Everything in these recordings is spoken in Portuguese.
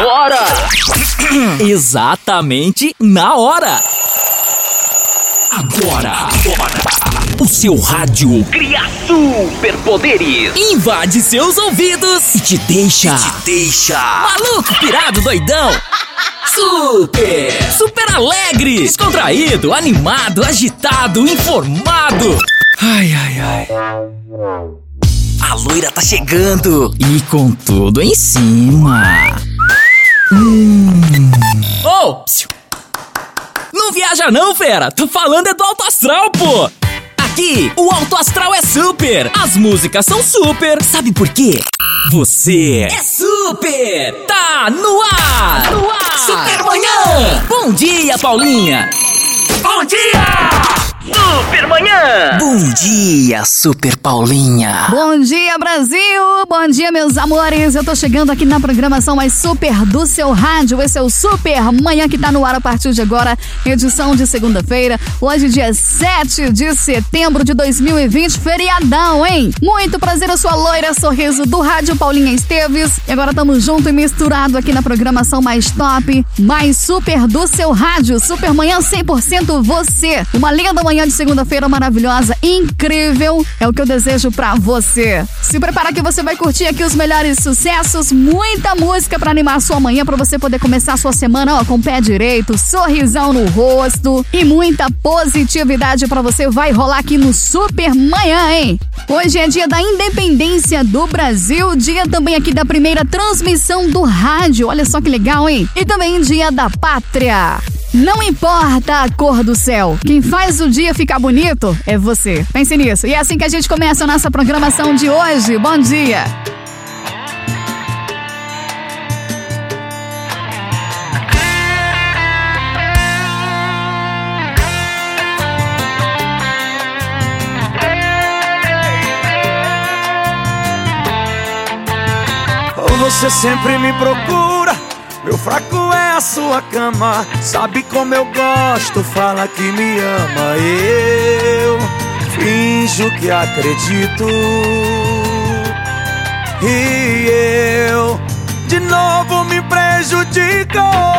hora! Exatamente na hora! Agora! O seu rádio cria superpoderes, invade seus ouvidos e te deixa maluco, pirado, doidão. Super alegre, descontraído, animado, agitado, informado. Ai. A loira tá chegando e com tudo em cima. Oh! Não viaja não, fera! Tô falando é do Alto Astral, pô! Aqui, o Alto Astral é super! As músicas são super! Sabe por quê? Você é super! Tá no ar! Super Manhã! Bom dia, Paulinha! Bom dia! Super Manhã! Bom dia, Super Paulinha! Bom dia, Brasil! Bom dia, meus amores! Eu tô chegando aqui na programação mais super do seu rádio. Esse é o Super Manhã que tá no ar a partir de agora, edição de segunda-feira. Hoje, dia 7 de setembro de 2020, feriadão, hein? Muito prazer, eu sou a loira sorriso do rádio Paulinha Esteves. E agora tamo junto e misturado aqui na programação mais top, mais super do seu rádio. Super Manhã 100% você. Uma linda manhã de segunda-feira maravilhosa, incrível, é o que eu desejo pra você. Se prepara que você vai curtir aqui os melhores sucessos, muita música pra animar a sua manhã, pra você poder começar a sua semana, ó, com o pé direito, sorrisão no rosto e muita positividade pra você vai rolar aqui no Super Manhã, hein? Hoje é dia da independência do Brasil, dia também aqui da primeira transmissão do rádio, olha só que legal, hein? E também dia da pátria. Não importa a cor do céu, quem faz o dia ficar bonito é você. Pense nisso. E é assim que a gente começa a nossa programação de hoje. Bom dia! Você sempre me procura, meu fraco é a sua cama. Sabe como eu gosto, fala que me ama. Eu finjo que acredito e eu de novo me prejudico.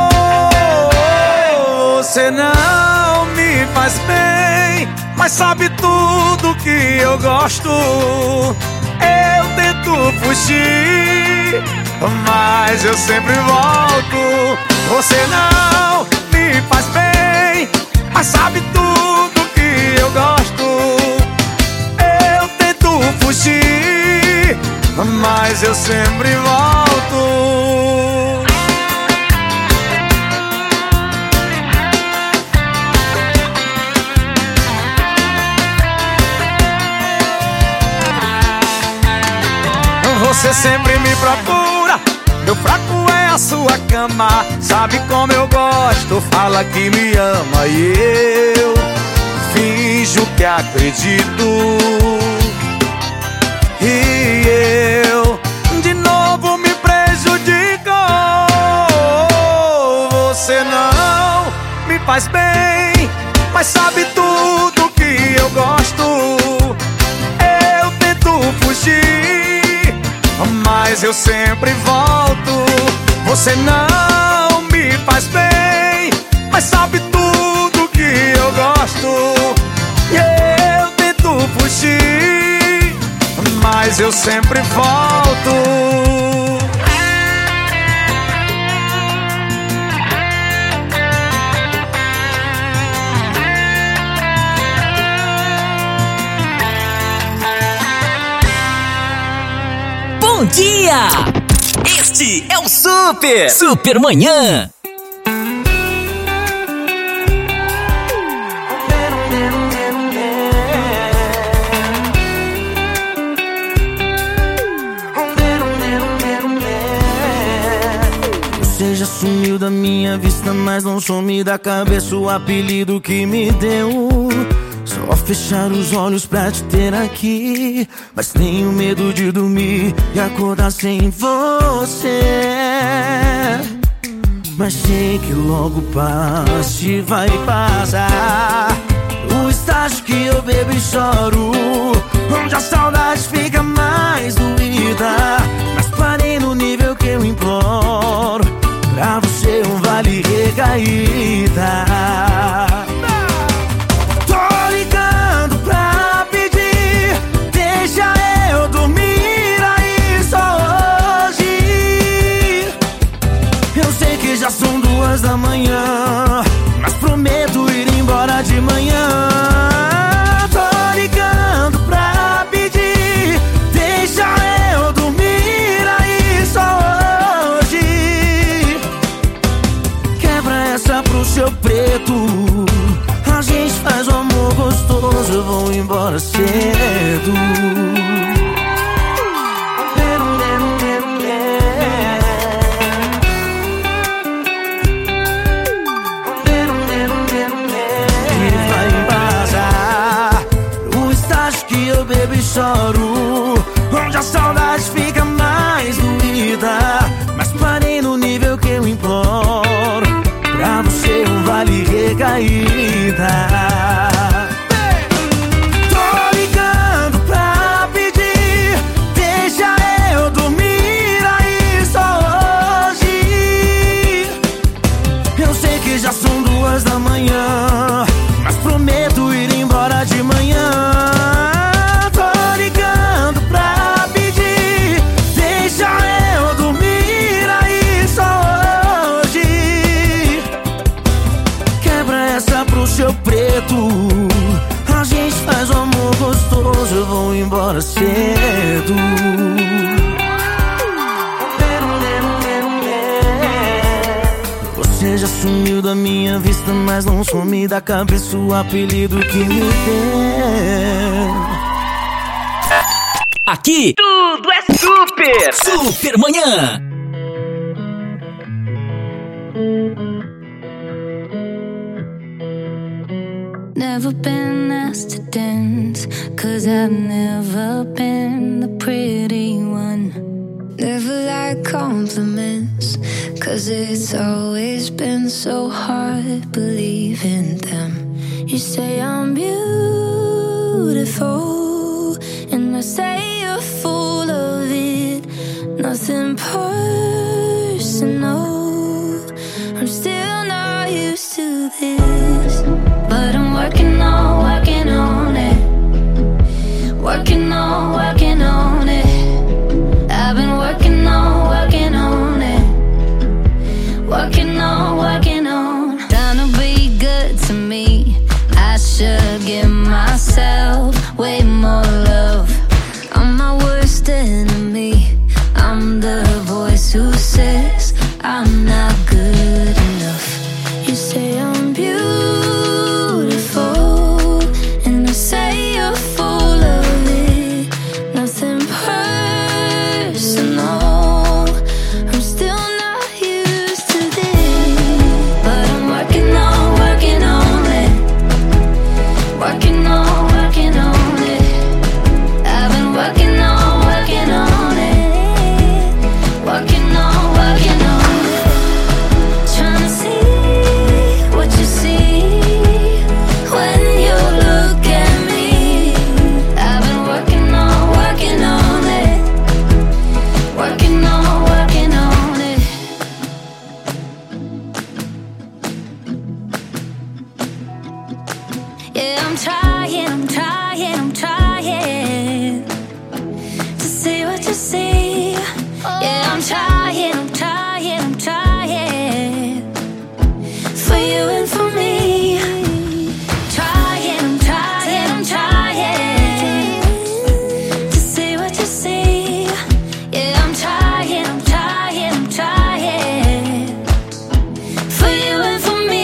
Você não me faz bem, mas sabe tudo que eu gosto. Eu tento fugir, mas eu sempre volto. Você não me faz bem, mas sabe tudo que eu gosto. Eu tento fugir, mas eu sempre volto. Você sempre me procura, meu fraco é a sua cama. Sabe como eu gosto, fala que me ama. E eu finjo que acredito e eu de novo me prejudico. Você não me faz bem, mas sabe tudo que eu gosto. Eu tento fugir, mas eu sempre volto. Você não me faz bem, mas sabe tudo que eu gosto. E eu tento fugir, mas eu sempre volto. Bom dia! Este é o Super Manhã! Você já sumiu da minha vista, mas não some da cabeça o apelido que me deu. Só fechar os olhos pra te ter aqui, mas tenho medo de dormir e acordar sem você. Mas sei que logo passa e vai passar o estágio que eu bebo e choro, onde a saudade fica mais doída. Mas parei no nível que eu imploro, voz fica mais doída, mas parei no nível que eu imploro. Pra você um vale recaída. Tô ligando pra pedir, deixa eu dormir aí só hoje. Eu sei que já são 2 da manhã, mas prometo ir embora de manhã. Tô ligando pra pedir, deixa eu dormir aí só hoje. Quebra essa pro seu preto, a gente faz o amor gostoso, eu vou embora cedo. Você já sumiu da minha vista, mas não some da cabeça o apelido que me deu. Aqui, tudo é super! Super Manhã! Never been asked to dance, 'cause I've never been the pretty one. Never like compliments, 'cause it's always been so hard believing them. You say I'm beautiful, and I say you're full of it. Nothing personal, I'm still not used to this. But I'm working on it. Working on it. I've been working on it. Working on. Trying to be good to me, I should give myself way more love. I'm my worst enemy, I'm the voice who says I'm not good enough. You say I'm beautiful, and I say you're full of it. Nothing personal, I'm still not used to this. But I'm working on it. Working on it. I've been working on it. Working on it. Trying to see what you see when you look at me. I've been working on it. Working on it. Yeah, I'm trying to see what you see. Yeah, I'm trying for you and for me. Trying to see what you see. Yeah, I'm trying for you and for me.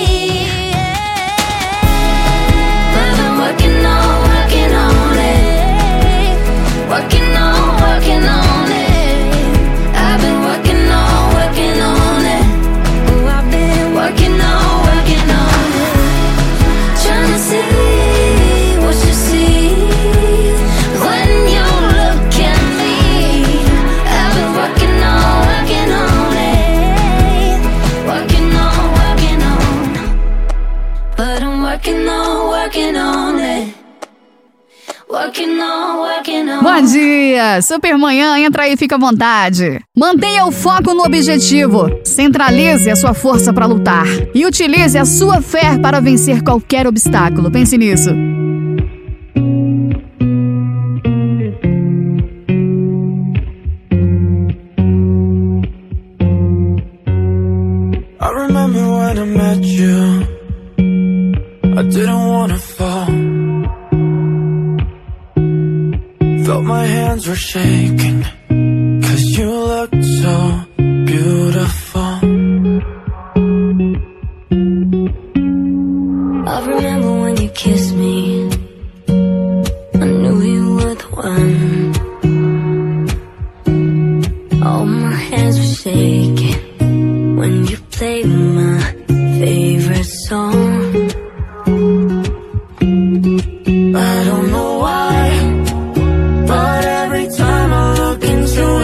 But I'm working on it. Working on it. I've been working on it. Oh, I've been working on it. Trying to see what you see when you look at me. I've been working on it. Working on. But I'm working on it. Working on. Bom dia! Super Manhã, entra aí e fica à vontade. Mantenha o foco no objetivo. Centralize a sua força para lutar. E utilize a sua fé para vencer qualquer obstáculo. Pense nisso. I remember when I met you, I didn't wanna fall. Felt my hands were shaking, 'cause you looked so beautiful. I remember when you kissed me, I knew you were the one. All my hands were shaking when you played my favorite song. I don't know why, but every time I look into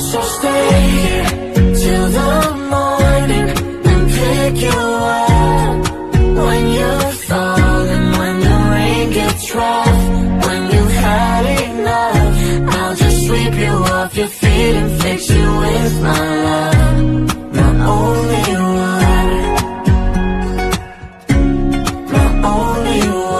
I'll stay here till the morning and pick you up when you're falling, when the rain gets rough, when you've had enough. I'll just sweep you off your feet and fix you with my love, my only one, my only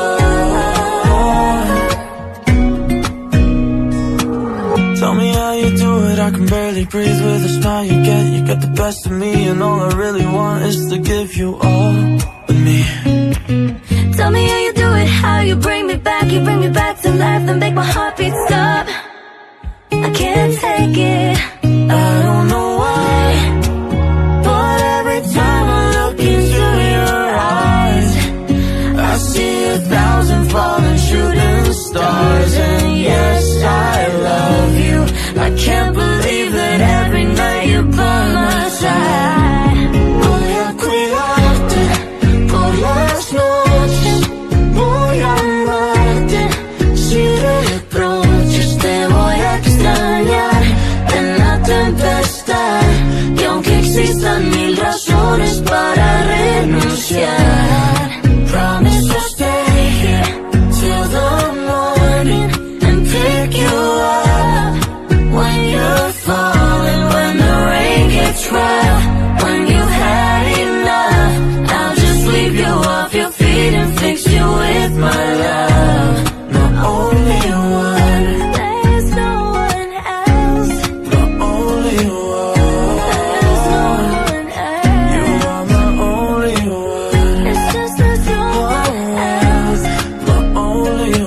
one. Tell me how you do it, I can barely breathe with the smile you get the best of me, and all I really want is to give you all of me. Tell me how you do it, how you bring me back to life and make my heartbeat stop. I can't take it, I don't know why, but every time I look into your eyes, I see 1,000 falling shooting stars. And yes, I love you. I can't believe that every night you're by my side. Voy a cuidarte por las noches, voy a amarte sin reproches, te voy a extrañar en la tempestad, y aunque existan 1000 razones para renunciar, promise I'll stay here till the morning and pick you up when you're falling, when the rain gets rough, when you've had enough. I'll just sweep you off your feet and fix you with my love, my only one. there's no one else, The only one. there's no one You else. are my only one. It's just there's no one else. The only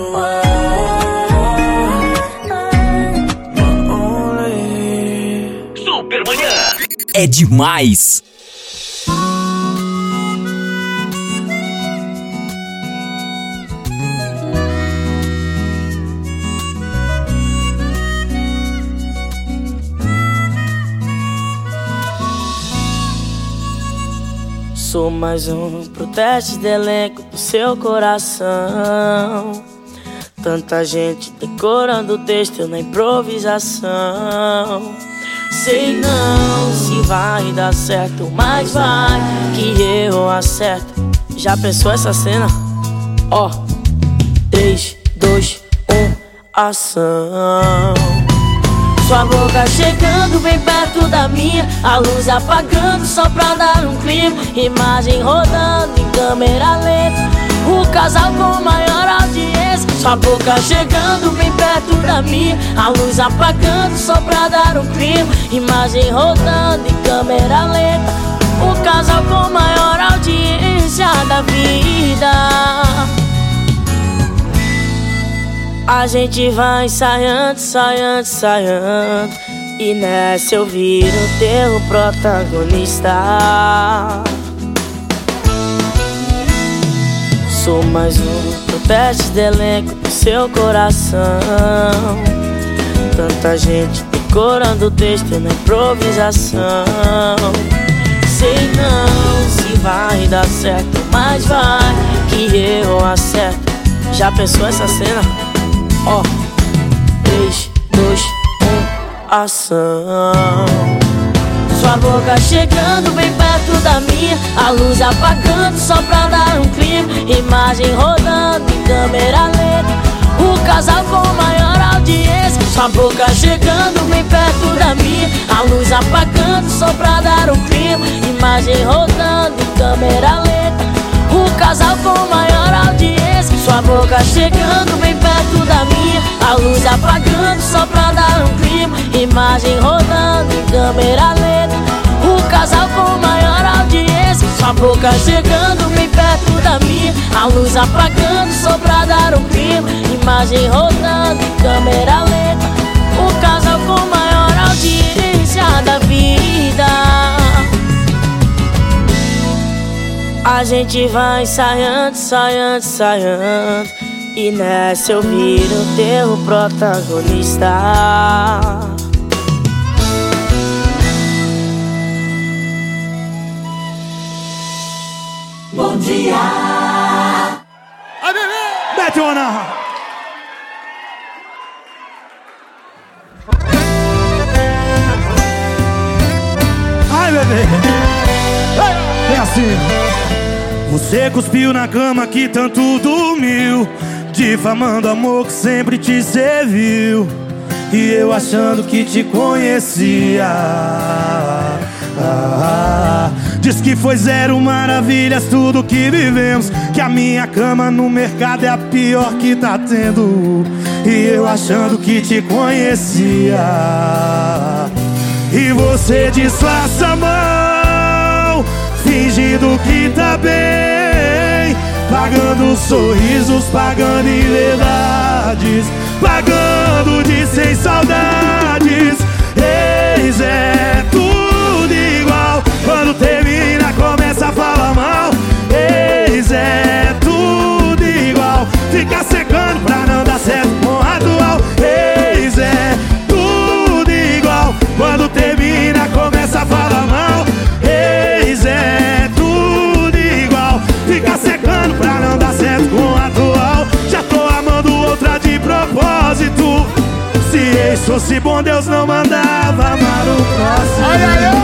one. My only. Supermanhã é demais. Sou mais um pro teste de elenco do seu coração. Tanta gente decorando o texto na improvisação. Sei não se vai dar certo, mas vai que eu acerto. Já pensou essa cena? Ó, 3, 2, 1, ação. Sua boca chegando bem perto da minha, a luz apagando só pra dar um clima. Imagem rodando em câmera lenta, o casal com maior audiência. Sua boca chegando bem perto da minha, a luz apagando só pra dar um clima. Imagem rodando em câmera lenta, o casal com maior audiência da vida. A gente vai ensaiando, ensaiando, ensaiando, e nessa eu viro teu protagonista. Sou mais um pro teste de elenco do seu coração. Tanta gente decorando o texto na improvisação. Sei não se vai dar certo, mas vai que eu acerto. Já pensou essa cena? Ó, 3, 2, 1, ação. Sua boca chegando bem perto da minha, a luz apagando só pra dar um clima. Imagem rodando em câmera lenta, o casal com maior audiência. Sua boca chegando bem perto da minha, a luz apagando só pra dar um clima. Imagem rodando em câmera lenta, o casal com maior audiência. Sua boca chegando bem perto da minha, a luz apagando só pra dar um clima. Imagem rodando em câmera lenta, o casal com maior audiência. Sua boca chegando bem perto da minha, a luz apagando só pra dar um clima. Imagem rodando em câmera lenta, o casal com maior audiência da vida. A gente vai ensaiando, ensaiando, ensaiando, e nessa eu viro teu protagonista. Bom dia. Mete uma. bebê. É assim. Você cuspiu na cama que tanto dormiu, difamando amor que sempre te serviu, e eu achando que te conhecia. Diz que foi 0 maravilhas tudo que vivemos, que a minha cama no mercado é a pior que tá tendo, e eu achando que te conhecia. E você disfarça a mão, fingindo que tá bem, pagando sorrisos, pagando em verdades, pagando de sem saudades. Eis é tudo igual, quando termina começa a falar mal. Eis é tudo igual, fica secando pra não dar certo com o atual. Eis é tudo igual, quando termina começa a falar mal. Eis é tudo igual, fica secando pra não dar certo com o atual. Já tô amando outra de propósito. Se ex fosse bom, Deus não mandava amar o próximo. Ai, ai, ai.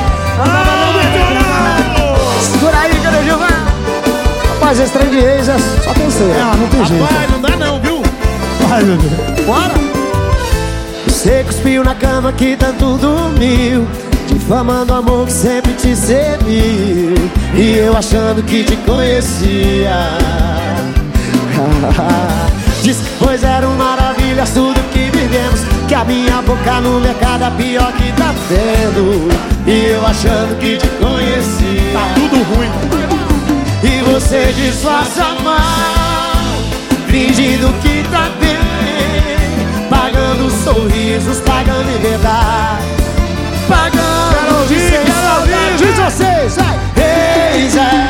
Segura aí, cadê o Gilmar? Rapaz, esse trem de ex é só tem ser. Não tem jeito. Rapaz, não dá não, viu? Vai, bebê. Bora! Você cuspiu na cama que tanto dormiu, difamando o amor que sempre te serviu, e eu achando que te conhecia. Diz que foi 0 maravilhas tudo que vivemos, que a minha boca no mercado é a pior que tá tendo, e eu achando que te conhecia. Tá tudo ruim. E você disfarça mal, fingindo que tá bem, pagando sorrisos, pagando em verdade, pagando de sem saudade. Diz vocês, vai! Eis é,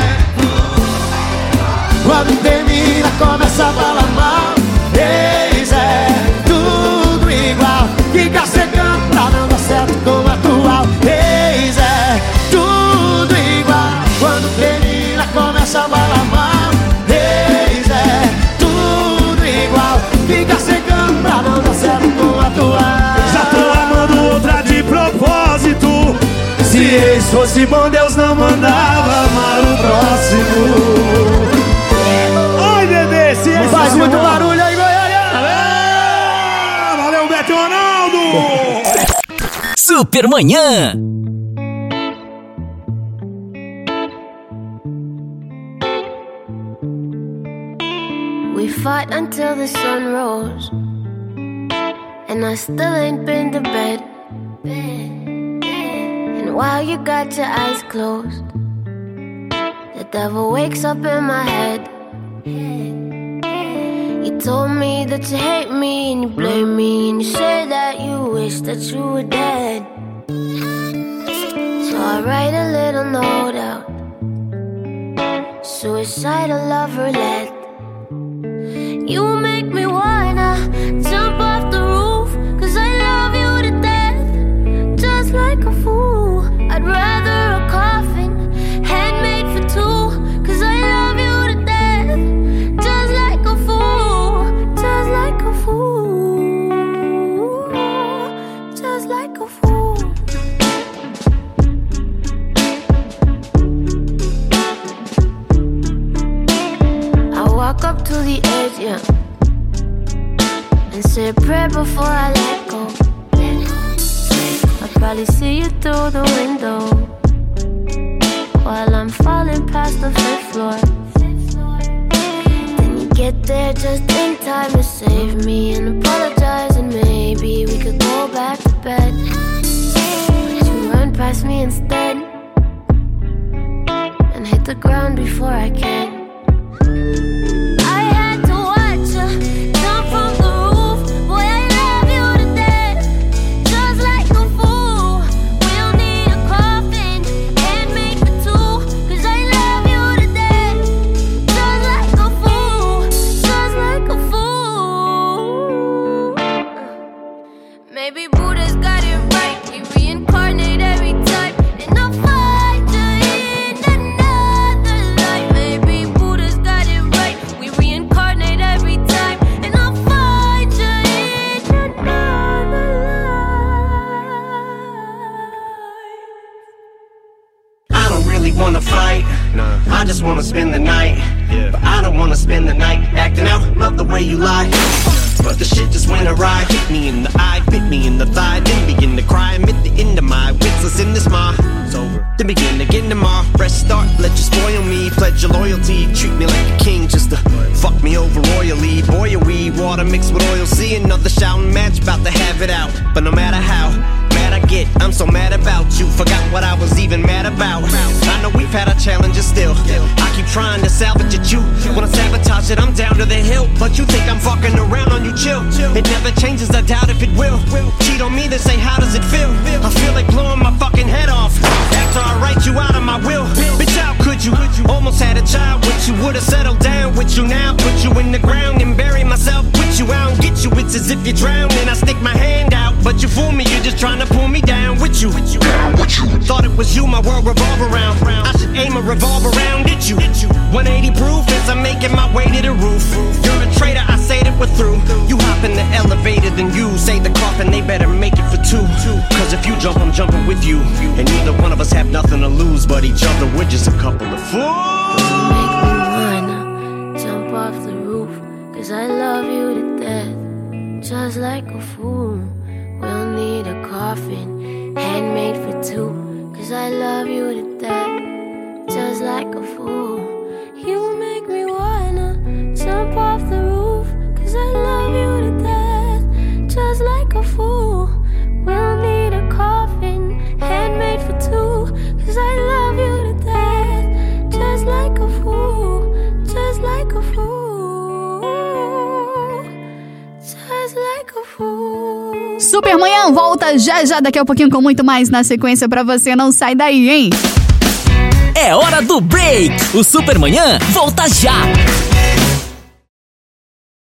quando termina começa a falar mal. Eis é tudo igual, fica secando pra não dar certo com o atual. Eis é tudo igual, quando termina começa a falar mal. Eis é tudo igual, fica secando pra não dar certo com o atual. Já tô amando outra de propósito. Se ex fosse bom, Deus não mandava amar o próximo. Oi, bebê, se ex Faz fosse muito bom. barulho aí, Goiânia! Valeu, Beto Ronaldo! Super Manhã. We fought until the sun rose, and I still ain't been to bed. And while you got your eyes closed, the devil wakes up in my head. You told me that you hate me and you blame me, and you say that you wish that you were dead. So I write a little note out, suicidal love roulette. You make me wanna jump off the roof, 'cause I love you to death, just like a fool. I'd rather a coffin, handmade for two, 'cause I love you to death, just like a fool, just like a fool, just like a fool. I walk up to the edge, yeah, and say a prayer before I let go. I'll probably see you through the window while I'm falling past the 5th floor. Then you get there just in time to save me and apologize, and maybe we could go back to bed. But you run past me instead and hit the ground before I can. I had to watch you jump from the roof. Boy, I love you to death, just like a fool. We'll need a coffin, handmade for two, 'cause I love you to death, just like a fool, just like a fool. Maybe Buddha's got it right, he reincarnate every time, and I'll find you in another life. Maybe wanna fight. I just wanna spend the night. But I don't wanna spend the night acting out. Love the way you lie, but the shit just went awry. Hit me in the eye, bit me in the thigh, then begin to cry. I'm at the end of my wits, listen this ma. It's over. Then begin again tomorrow. Fresh start, let you spoil me. Pledge your loyalty, treat me like a king just to fuck me over royally. Boy, we water mixed with oil. See another shouting match, about to have it out. But no matter how mad I get, I'm so mad about you. Forgot what I was even mad about. I know we've had our challenges still. I keep trying to salvage it, you wanna sabotage it, I'm down to the hill. But you think I'm fucking around on you, chill. It never changes, I doubt if it will. Cheat on me, then say how does it feel? I feel like blowing my fucking head off after I write you out of my will. Bitch, how could you? Almost had a child with you. Would've settled down with you now. Put you in the ground and bury myself with you. I don't get you, it's as if you drown. And I stick my hand out, but you fool me, you're just trying to pull me down with you. Thought it was you my world revolve around. I should aim a revolver around at you. 180 proof as I'm making my way to the roof. You're a traitor, I say that we're through. You hop in the elevator, then you say the coffin, they better make it for two. Cause if you jump, I'm jumping with you. And neither one of us have nothing to lose but each other. We're just a couple of fools. Make me wanna jump off the roof, cause I love you to death. Just like a fool, we'll need a coffin, handmade for two. Cause I love you to death, just like a fool. You make me wanna jump off the roof, cause I love you to death, just like a fool. We'll need a coffin, handmade for two. Cause I love you to death, just like a fool, just like a fool, just like a fool. Supermanhã volta já daqui a pouquinho com muito mais na sequência pra você, não sai daí, hein? É hora do break! O Supermanhã volta já!